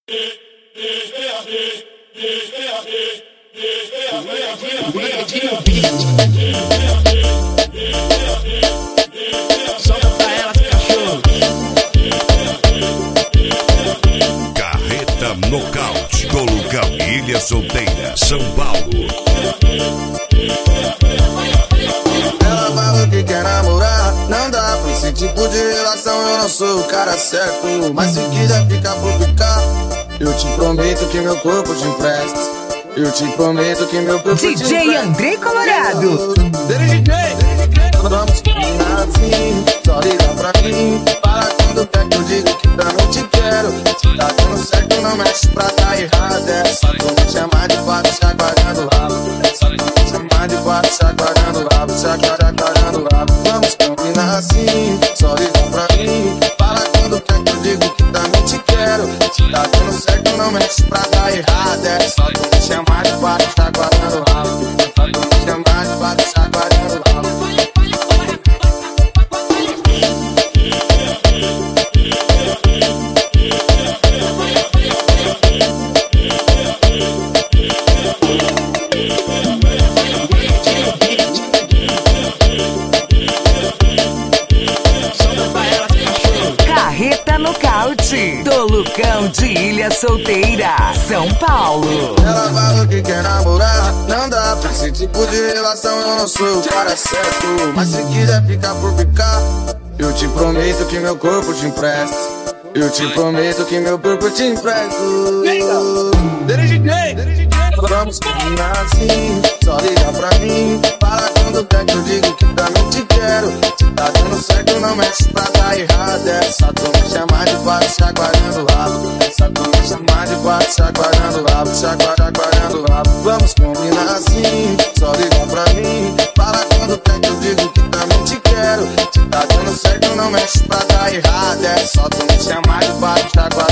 Solta pra elas, cachorro. Carreta Nocaute, do lugar Ilha Solteira, São Paulo. Ela falou que quer namorar, não dá pra esse tipo de relação, eu não sou o cara certo. Mas se quiser ficar por ficar, eu te prometo que meu corpo te empresta. Eu te prometo que meu corpo te empresta. DJ Andrei Colorado. Vamos combinar assim, só liga pra mim. Para quando quer que eu digo que também te quero. Se tá dando certo, não mexe pra dar errado. É só tu me chamar de quatro, chacoalhando o rabo. É só tu me chamar de quatro, chacoalhando o rabo. Chacoalhando o rabo. Vamos combinar assim, só liga pra mim. Para quando quer que eu digo que também te quero. Se tá dando certo, não mexe pra dar errado. É só tu me chamar de quatro, chacoalhando o rabo. É só tu me chamar de quatro, chacoalhando o rabo. Carreta Nocaute, do Lucão de Ilha Solteira, São Paulo. Ela falou que quer namorar, não dá pra esse tipo de relação, eu não sou o cara certo. Mas se quiser ficar por ficar, eu te prometo que meu corpo te empresta. Eu te prometo que meu corpo te empresto. Vamos combinar assim, só liga pra mim. Fala quando quer que eu digo que também te quero. Se tá dando certo, não mexe pra dar errado. É só tu me chamar de quatro, chacoalhando o rabo. É só tu me chamar de quatro, chacoalhando o rabo. Chacoalhando o rabo. Vamos combinar assim, só liga pra mim. Fala quando quer que eu digo que também te quero. Se tá dando certo, não mexe pra dar errado. É só tu me chamar de quatro, chacoalhando